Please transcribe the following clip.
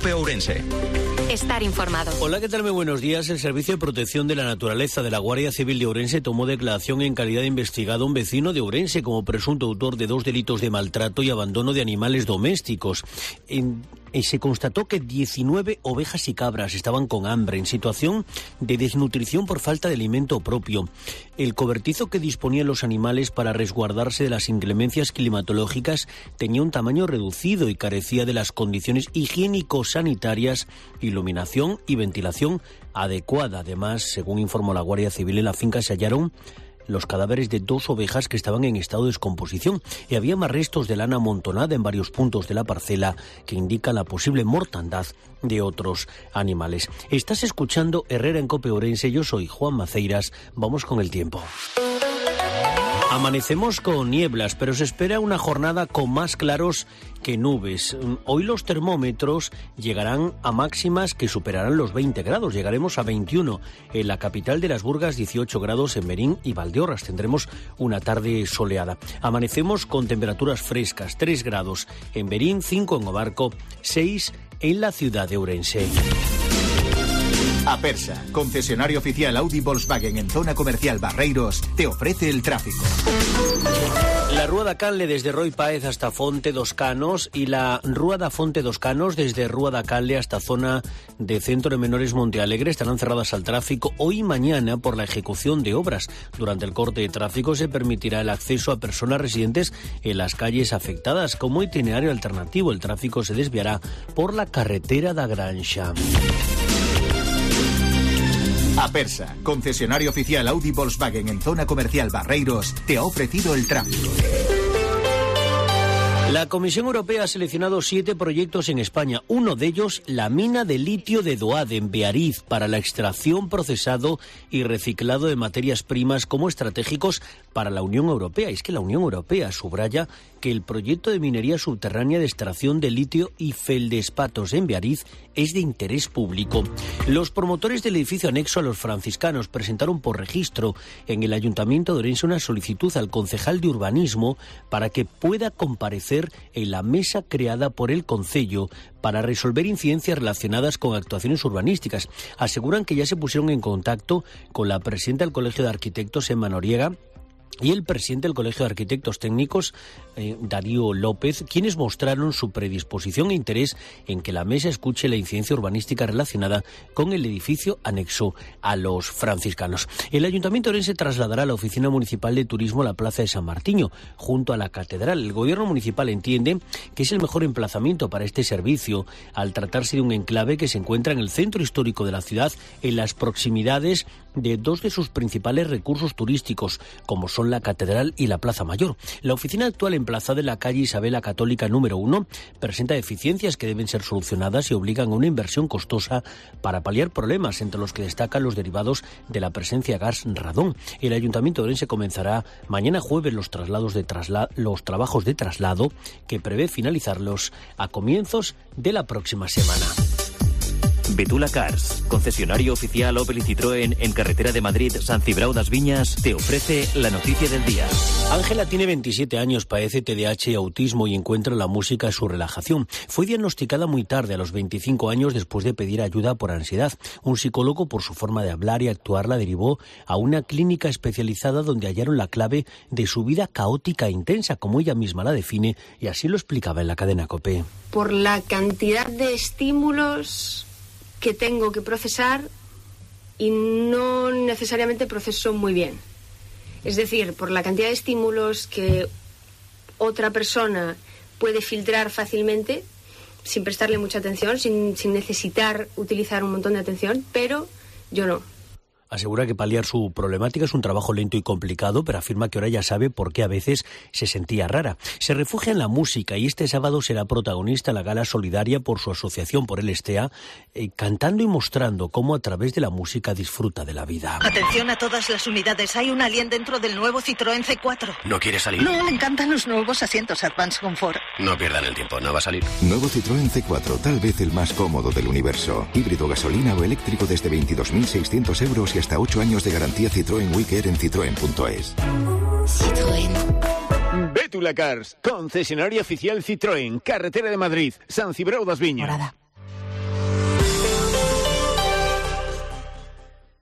COPE Ourense. Estar informado. Hola, ¿qué tal? Muy buenos días. El Servicio de Protección de la Naturaleza de la Guardia Civil de Ourense tomó declaración en calidad de investigado a un vecino de Ourense como presunto autor de 2 delitos de maltrato y abandono de animales domésticos. Se constató que 19 ovejas y cabras estaban con hambre, en situación de desnutrición por falta de alimento propio. El cobertizo que disponían los animales para resguardarse de las inclemencias climatológicas tenía un tamaño reducido y carecía de las condiciones higiénico-sanitarias, iluminación y ventilación adecuada. Además, según informó la Guardia Civil, en la finca se hallaron los cadáveres de 2 ovejas que estaban en estado de descomposición y había más restos de lana amontonada en varios puntos de la parcela que indican la posible mortandad de otros animales. Estás escuchando Herrera en COPE Ourense, yo soy Juan Maceiras. Vamos con el tiempo. Amanecemos con nieblas, pero se espera una jornada con más claros que nubes. Hoy los termómetros llegarán a máximas que superarán los 20 grados. Llegaremos a 21 en la capital de las Burgas, 18 grados en Merín y Valdeorras. Tendremos una tarde soleada. Amanecemos con temperaturas frescas, 3 grados en Merín, 5 en Obarco, 6 en la ciudad de Ourense. Apersa, concesionario oficial Audi Volkswagen en zona comercial Barreiros, te ofrece el tráfico. La Rúa da Canle desde Roy Páez hasta Fonte dos Canos y la Rúa da Fonte dos Canos desde Rúa da Canle hasta zona de Centro de Menores Montealegre estarán cerradas al tráfico hoy y mañana por la ejecución de obras. Durante el corte de tráfico se permitirá el acceso a personas residentes en las calles afectadas. Como itinerario alternativo, el tráfico se desviará por la carretera da Granxa. Apersa, concesionario oficial Audi Volkswagen en zona comercial Barreiros, te ha ofrecido el tráfico. La Comisión Europea ha seleccionado 7 proyectos en España. Uno de ellos, la mina de litio de Doade, en Beariz, para la extracción, procesado y reciclado de materias primas como estratégicos para la Unión Europea. Y es que la Unión Europea subraya que el proyecto de minería subterránea de extracción de litio y feldespatos en Beariz es de interés público. Los promotores del edificio anexo a los franciscanos presentaron por registro en el Ayuntamiento de Ourense una solicitud al concejal de urbanismo para que pueda comparecer en la mesa creada por el concello para resolver incidencias relacionadas con actuaciones urbanísticas. Aseguran que ya se pusieron en contacto con la presidenta del Colegio de Arquitectos, Emma Noriega, y el presidente del Colegio de Arquitectos Técnicos, Darío López, quienes mostraron su predisposición e interés en que la mesa escuche la incidencia urbanística relacionada con el edificio anexo a los franciscanos. El Ayuntamiento de Ourense trasladará la Oficina Municipal de Turismo a la Plaza de San Martiño, junto a la Catedral. El Gobierno Municipal entiende que es el mejor emplazamiento para este servicio, al tratarse de un enclave que se encuentra en el centro histórico de la ciudad, en las proximidades de 2 de sus principales recursos turísticos, como son la Catedral y la Plaza Mayor. La oficina actual, emplazada en la calle Isabel la Católica número 1, presenta deficiencias que deben ser solucionadas y obligan a una inversión costosa para paliar problemas, entre los que destacan los derivados de la presencia de gas radón. El Ayuntamiento de Ourense comenzará mañana jueves los trabajos de traslado, que prevé finalizarlos a comienzos de la próxima semana. Betula Cars, concesionario oficial Opel y Citroën en carretera de Madrid, San Cibrao das Viñas, te ofrece la noticia del día. Ángela tiene 27 años, padece TDAH y autismo y encuentra la música su relajación. Fue diagnosticada muy tarde, a los 25 años, después de pedir ayuda por ansiedad. Un psicólogo, por su forma de hablar y actuar, la derivó a una clínica especializada donde hallaron la clave de su vida caótica e intensa, como ella misma la define, y así lo explicaba en la cadena COPE. Por la cantidad de estímulos que tengo que procesar y no necesariamente proceso muy bien. Es decir, por la cantidad de estímulos que otra persona puede filtrar fácilmente, sin prestarle mucha atención, sin necesitar utilizar un montón de atención, pero yo no. Asegura que paliar su problemática es un trabajo lento y complicado, pero afirma que ahora ya sabe por qué a veces se sentía rara. Se refugia en la música y este sábado será protagonista en la gala solidaria por su asociación por el Estea, cantando y mostrando cómo a través de la música disfruta de la vida. Atención a todas las unidades, hay un alien dentro del nuevo Citroën C4. ¿No quiere salir? No, le encantan los nuevos asientos Advanced Comfort. No pierdan el tiempo, no va a salir. Nuevo Citroën C4, tal vez el más cómodo del universo. Híbrido, gasolina o eléctrico desde 22.600 euros y hasta 8 años de garantía Citroën WeCare en citroen.es. Citroën. Betula Cars, concesionario oficial Citroën, carretera de Madrid, San Cibrao das Viñas. Morada.